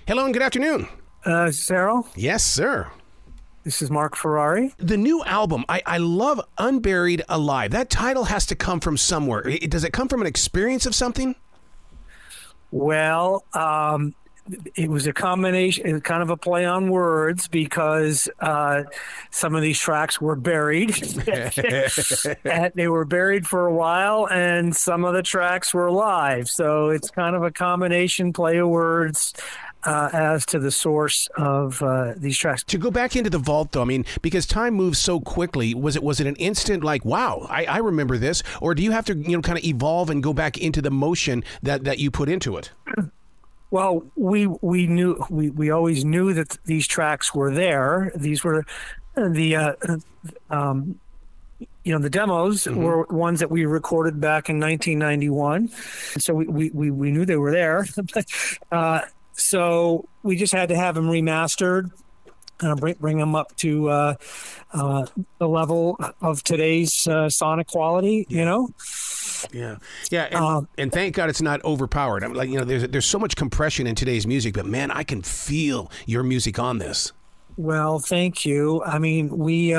Hello and good afternoon. Sarah? Yes, sir. This is Mark Ferrari. The new album, I love Unburied Alive. That title has to come from somewhere. Does it come from an experience of something? Well, it was a combination, kind of a play on words, because some of these tracks were buried. And they were buried for a while, and some of the tracks were live. So it's kind of a combination play of words as to the source of these tracks. To go back into the vault, though, I mean, because time moves so quickly, was it an instant like, wow, I remember this? Or do you have to, kind of evolve and go back into the motion that you put into it? Well, we always knew that these tracks were there. These were the demos were ones that we recorded back in 1991. So we knew they were there. So we just had to have them remastered, bring them up to the level of today's sonic quality, Yeah, and thank God it's not overpowered. I'm like, there's so much compression in today's music, but man, I can feel your music on this. Well, thank you. I mean, we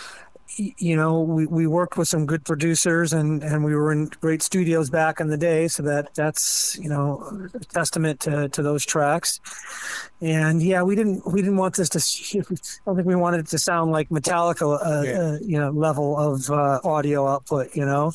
worked with some good producers, and we were in great studios back in the day. So that's a testament to those tracks. And yeah, we didn't want this to. I don't think we wanted it to sound like Metallica, level of audio output.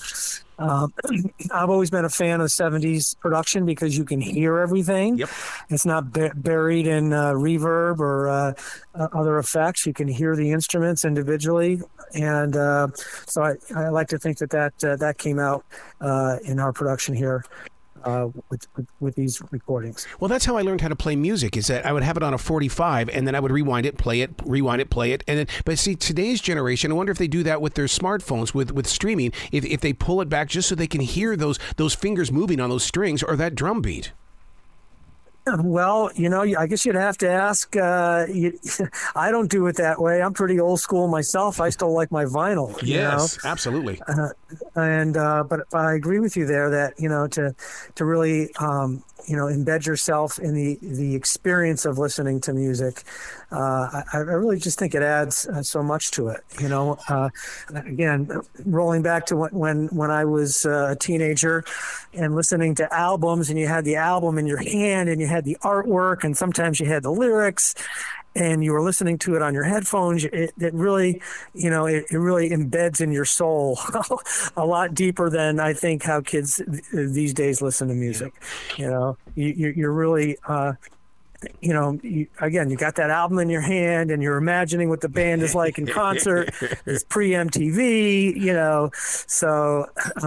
I've always been a fan of 70s production because you can hear everything. Yep. It's not buried in reverb or other effects. You can hear the instruments individually. And so I like to think that came out in our production here. With these recordings. Well, that's how I learned how to play music, is that I would have it on a 45 and then I would rewind it, play it. And then, but see, today's generation, I wonder if they do that with their smartphones, with streaming, if they pull it back just so they can hear those fingers moving on those strings or that drum beat. Well, I guess you'd have to ask. I don't do it that way. I'm pretty old school myself. I still like my vinyl. Yes, absolutely. But I agree with you there that to really embed yourself in the experience of listening to music. I really just think it adds so much to it. Again, rolling back to when I was a teenager and listening to albums, and you had the album in your hand and you had the artwork, and sometimes you had the lyrics, and you were listening to it on your headphones. It really, it really embeds in your soul a lot deeper than I think how kids these days listen to music. You're really, again, you got that album in your hand and you're imagining what the band is like in concert. It's pre-MTV, so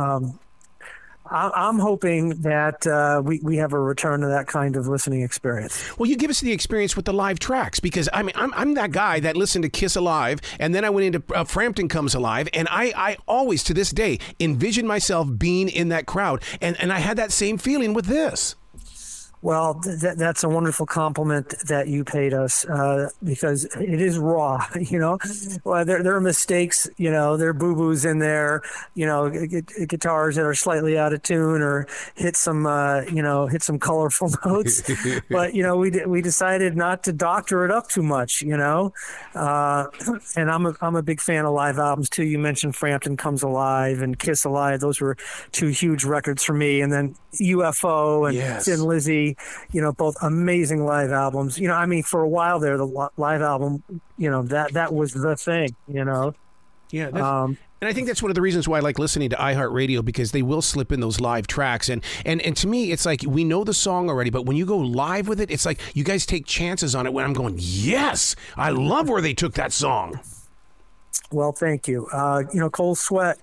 I'm hoping that we have a return to that kind of listening experience. Well, you give us the experience with the live tracks, because I mean, I'm that guy that listened to Kiss Alive, and then I went into Frampton Comes Alive, and I always, to this day, envision myself being in that crowd, and I had that same feeling with this. Well, that's a wonderful compliment that you paid us, because it is raw, Well, there are mistakes, there are boo-boos in there, guitars that are slightly out of tune or hit some colorful notes. But, we decided not to doctor it up too much, and I'm a big fan of live albums too. You mentioned Frampton Comes Alive and Kiss Alive. Those were two huge records for me. And then UFO and Thin Lizzy, both amazing live albums. For a while there, the live album, that was the thing, Yeah. And I think that's one of the reasons why I like listening to iHeartRadio, because they will slip in those live tracks. And to me, it's like we know the song already, but when you go live with it, it's like you guys take chances on it when I'm going, yes, I love where they took that song. Well, thank you. Cold Sweat.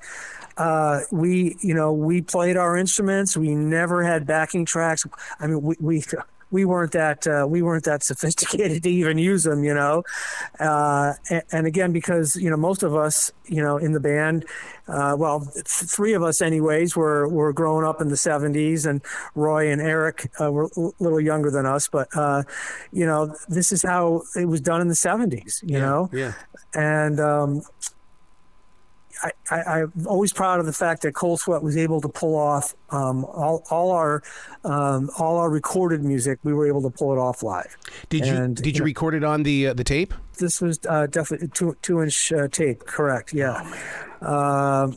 We played our instruments. We never had backing tracks. I mean, we weren't that sophisticated to even use them, and again, because most of us, in the band, three of us anyways, were growing up in the 70s, and Roy and Eric were a little younger than us, but this is how it was done in the 70s, Yeah. and I'm always proud of the fact that Cold Sweat was able to pull off all our recorded music. We were able to pull it off live. Did you record it on the tape? This was definitely two-inch tape. Correct. Yeah. Oh,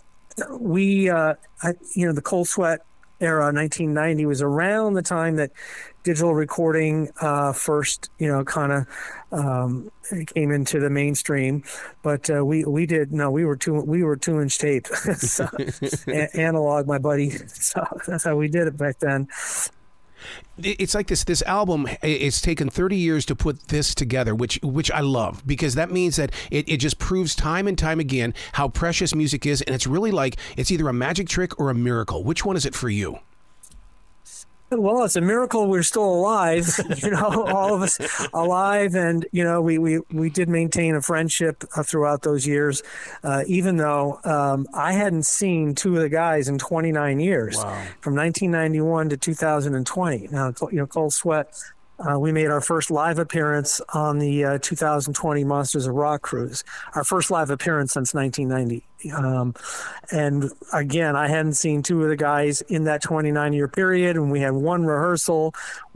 The Cold Sweat era, 1990, was around the time that digital recording first, kind of came into the mainstream. But we were 2-inch tape, so, analog, my buddy. So that's how we did it back then. It's like this album, it's taken 30 years to put this together, which I love, because that means that it just proves time and time again how precious music is. And it's really like it's either a magic trick or a miracle. Which one is it for you? Well, it's a miracle we're still alive, all of us alive. And, we did maintain a friendship throughout those years, even though I hadn't seen two of the guys in 29 years, Wow. From 1991 to 2020. Now, Cold Sweat, we made our first live appearance on the 2020 Monsters of Rock cruise, our first live appearance since 1990. And again, I hadn't seen two of the guys in that 29-year period, and we had one rehearsal,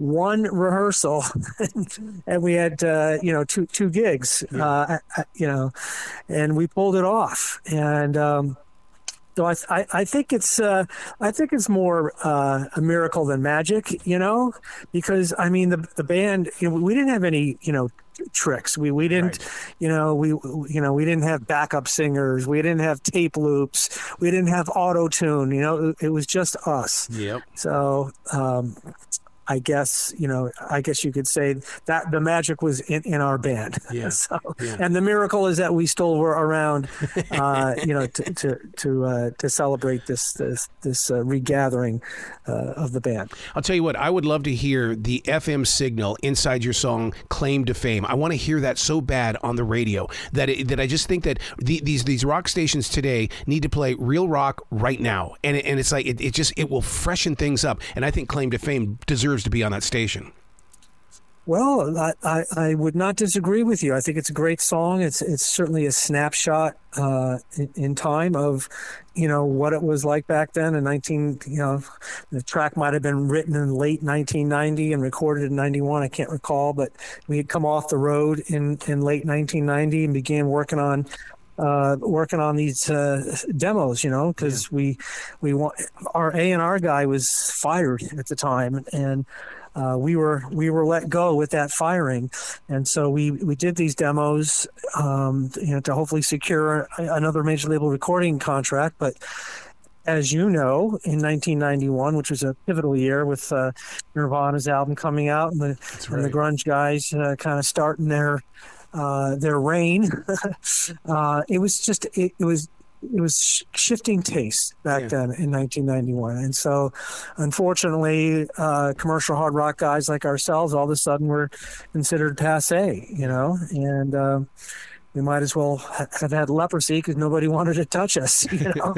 and we had two gigs, and we pulled it off. And so I think it's more a miracle than magic, because I mean the band, we didn't have any tricks. We didn't, right. We didn't have backup singers. We didn't have tape loops. We didn't have auto tune. It was just us. Yep. So I guess you could say that the magic was in our band. Yeah. And the miracle is that we still were around, to celebrate this regathering of the band. I'll tell you what, I would love to hear the FM signal inside your song "Claim to Fame." I want to hear that so bad on the radio that I just think that these rock stations today need to play real rock right now, and it's like it will freshen things up. And I think "Claim to Fame" deserves to be on that station. Well, I would not disagree with you. I think it's a great song. It's certainly a snapshot in time of what it was like back then. The track might have been written in late 1990 and recorded in 91. I can't recall, but we had come off the road in late 1990 and began working on these demos, because we want our A&R guy was fired at the time, and we were let go with that firing, and so we did these demos, to hopefully secure another major label recording contract. But as you know, in 1991, which was a pivotal year with Nirvana's album coming out, and the grunge guys kind of starting their reign. It was shifting taste back then in 1991. And so unfortunately, commercial hard rock guys like ourselves, all of a sudden were considered passé, and we might as well have had leprosy because nobody wanted to touch us.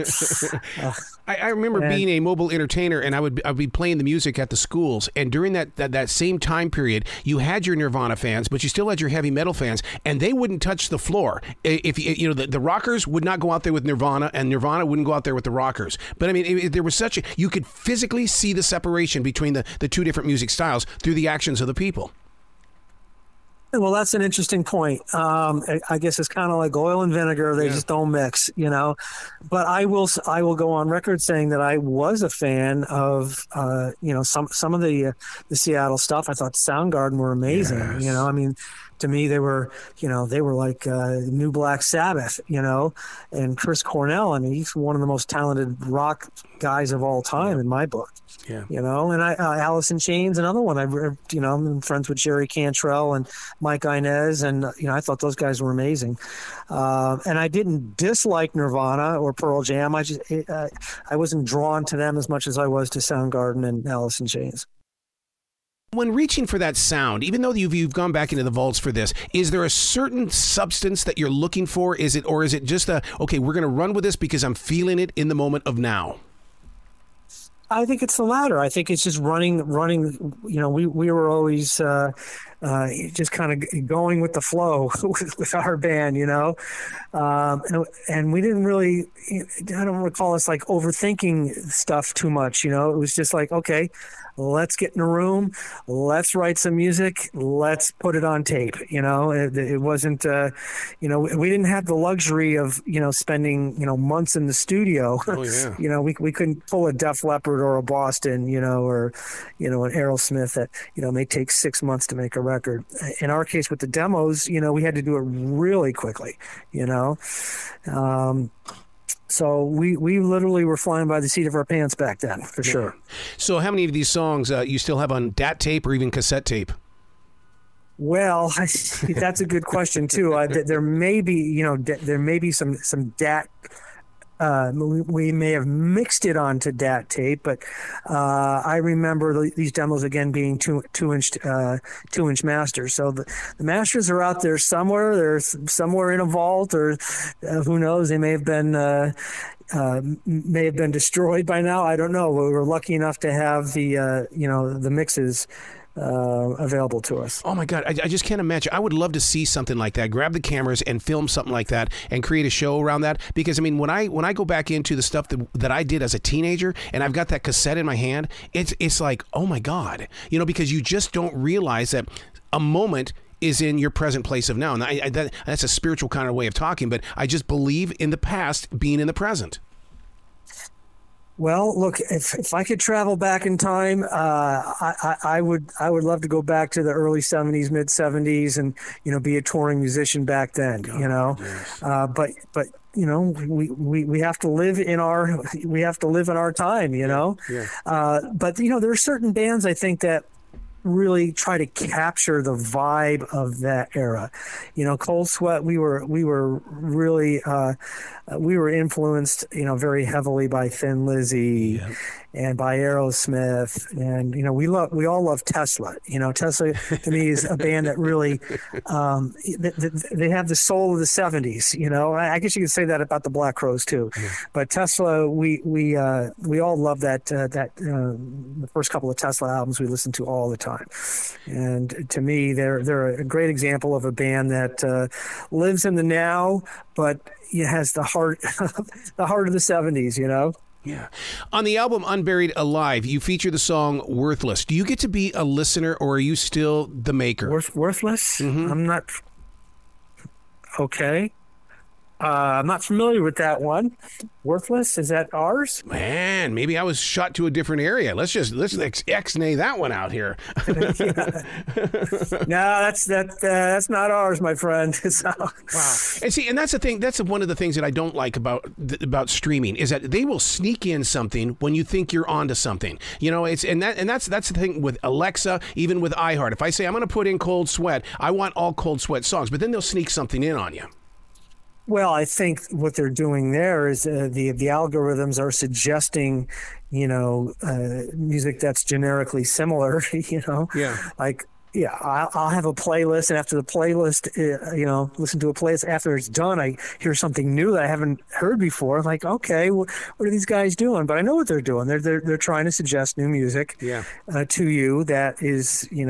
I remember being a mobile entertainer, and I'd be playing the music at the schools. And during that same time period, you had your Nirvana fans, but you still had your heavy metal fans, and they wouldn't touch the floor. If the rockers would not go out there with Nirvana, and Nirvana wouldn't go out there with the rockers. But I mean, there was you could physically see the separation between the two different music styles through the actions of the people. Well, that's an interesting point. I guess it's kind of like oil and vinegar; they just don't mix, But I will go on record saying that I was a fan of, some of the Seattle stuff. I thought Soundgarden were amazing. Yes. I mean, to me, they were like New Black Sabbath, and Chris Cornell. I mean, he's one of the most talented rock guys of all time in my book. Yeah. And Alice in Chains, another one. I'm friends with Jerry Cantrell and Mike Inez, and I thought those guys were amazing. And I didn't dislike Nirvana or Pearl Jam. I wasn't drawn to them as much as I was to Soundgarden and Alice in Chains. When reaching for that sound, even though you've gone back into the vaults for this, is there a certain substance that you're looking for? Is it just okay, we're going to run with this because I'm feeling it in the moment of now? I think it's the latter. I think it's just running. We were always just kind of going with the flow with our band, and we didn't really, I don't recall us like overthinking stuff too much. It was just like, okay, let's get in a room, let's write some music, let's put it on tape. It wasn't, we didn't have the luxury of, spending, months in the studio. Oh, yeah. We couldn't pull a Def Leppard or a Boston, or, an Aerosmith that, may take 6 months to make a record. In our case with the demos, we had to do it really quickly, So we literally were flying by the seat of our pants back then, for sure. So how many of these songs you still have on DAT tape or even cassette tape? Well, that's a good question too. There may be, there may be some DAT. We may have mixed it onto DAT tape, but I remember these demos again being two-inch masters. So the masters are out there somewhere. They're somewhere in a vault, or who knows? They may have been destroyed by now. I don't know. We were lucky enough to have the mixes available to us. Oh my God, I just can't imagine. I would love to see something like that. Grab the cameras and film something like that and create a show around that. Because I mean, when I go back into the stuff that I did as a teenager, and I've got that cassette in my hand, it's like, oh my God, because you just don't realize that a moment is in your present place of now. And that's a spiritual kind of way of talking, but I just believe in the past being in the present. Well, look, if I could travel back in time, I would love to go back to the early 70s, mid 70s, and be a touring musician back then. Yes. But we have to live in our time. Yeah. But there are certain bands I think that really try to capture the vibe of that era. Cold Sweat, we were really we were influenced very heavily by Thin Lizzy. Yep. And by Aerosmith, and we all love Tesla. Tesla to me is a band that really they have the soul of the '70s. I guess you could say that about the Black Crowes too. Yeah. But Tesla, we all love that the first couple of Tesla albums we listen to all the time, and to me they're a great example of a band that lives in the now, but it has the heart the heart of the '70s. Yeah. On the album Unburied Alive, you feature the song Worthless. Do you get to be a listener, or are you still the maker? Worthless? Mm-hmm. I'm not. Okay. I'm not familiar with that one. Worthless? Is that ours? Man, maybe I was shot to a different area. Let's X-nay that one out here. No, that's not ours, my friend. So. Wow. And see, and that's the thing. That's one of the things that I don't like about streaming is that they will sneak in something when you think you're onto something. That's the thing with Alexa, even with iHeart. If I say I'm going to put in Cold Sweat, I want all Cold Sweat songs, but then they'll sneak something in on you. Well, I think what they're doing there is the algorithms are suggesting, music that's generically similar, Yeah. Like, yeah, I'll have a playlist, and after the playlist, listen to a playlist. After it's done, I hear something new that I haven't heard before. I'm like, okay, what are these guys doing? But I know what they're doing. They're trying to suggest new music to you that is, in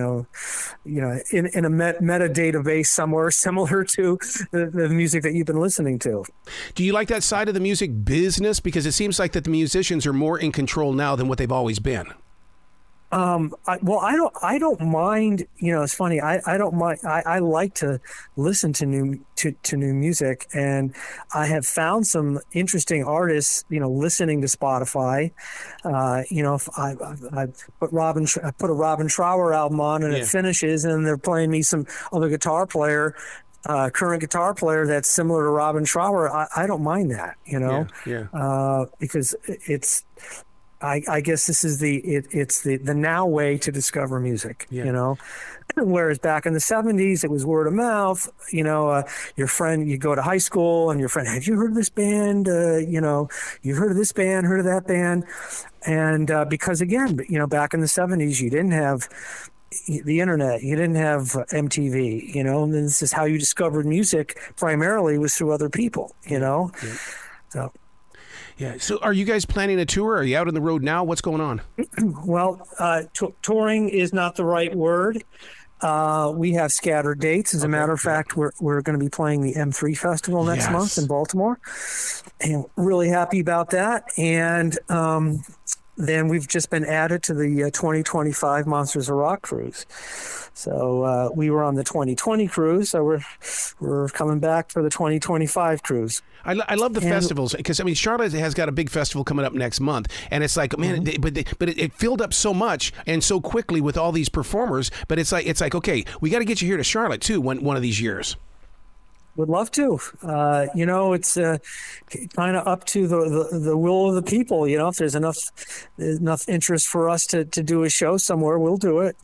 a meta database somewhere similar to the music that you've been listening to. Do you like that side of the music business? Because it seems like that the musicians are more in control now than what they've always been. I don't mind. It's funny. I don't mind. I like to listen to new music, and I have found some interesting artists. Listening to Spotify. If I put a Robin Trower album on, and it finishes, and they're playing me some other guitar player. Current guitar player that's similar to Robin Trower. I don't mind that. Because it's. I guess this is it's the now way to discover music, whereas back in the 70s, it was word of mouth, your friend, you go to high school and your friend, have you heard of this band? You heard of this band, heard of that band. And because again, back in the 70s, you didn't have the internet, you didn't have MTV, and this is how you discovered music primarily was through other people, so. Yeah. So are you guys planning a tour? Are you out on the road now? What's going on? Well, touring is not the right word. We have scattered dates. As a matter of fact, we're going to be playing the M3 Festival next month in Baltimore, and really happy about that. And then we've just been added to the 2025 Monsters of Rock cruise. So we were on the 2020 cruise, so we're coming back for the 2025 cruise. I love the festivals because, I mean, Charlotte has got a big festival coming up next month, and it's like, man, but it filled up so much and so quickly with all these performers. But it's like, okay, we got to get you here to Charlotte too one of these years. Would love to. It's kind of up to the will of the people. If there's enough interest for us to do a show somewhere, we'll do it.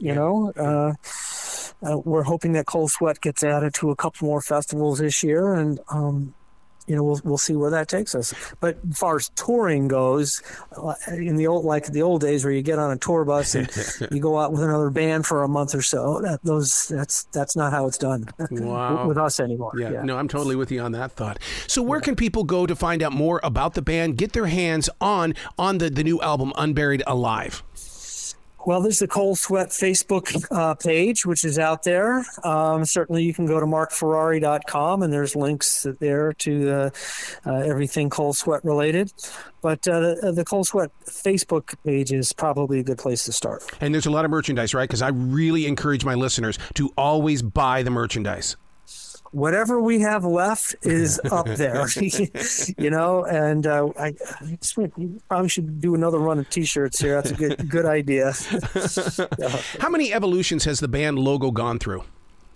We're hoping that Cold Sweat gets added to a couple more festivals this year, and we'll see where that takes us. But as far as touring goes, in the old days where you get on a tour bus and you go out with another band for a month or so, that's not how it's done with us anymore. Yeah, no, I'm totally with you on that thought. So where can people go to find out more about the band, get their hands on the new album, Unburied Alive? Well, there's the Cold Sweat Facebook page, which is out there. Certainly, you can go to markferrari.com, and there's links there to everything Cold Sweat related. But the Cold Sweat Facebook page is probably a good place to start. And there's a lot of merchandise, right? Because I really encourage my listeners to always buy the merchandise. Whatever we have left is up there, and I probably should do another run of T-shirts here. That's a good idea. How many evolutions has the band logo gone through?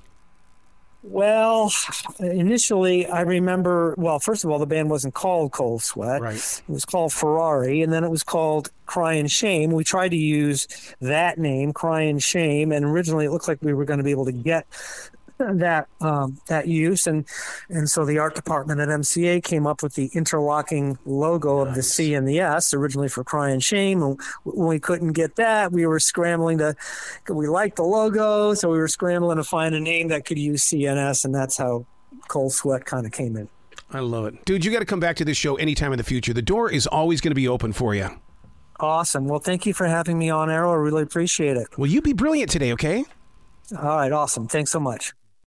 Well, initially, I remember, first of all, the band wasn't called Cold Sweat. Right. It was called Ferrari, and then it was called Crying Shame. We tried to use that name, Crying Shame, and originally it looked like we were going to be able to get that use, and so the art department at MCA came up with the interlocking logo of the C and the S, originally for Crying Shame. And when we couldn't get that, we were scrambling we liked the logo, so we were scrambling to find a name that could use C and S, and that's how Cold Sweat kind of came in. I love it. Dude, you got to come back to this show anytime in the future. The door is always going to be open for you. Awesome. Well, thank you for having me on, Errol. I really appreciate it. Well, you be brilliant today, okay? All right. Awesome. Thanks so much.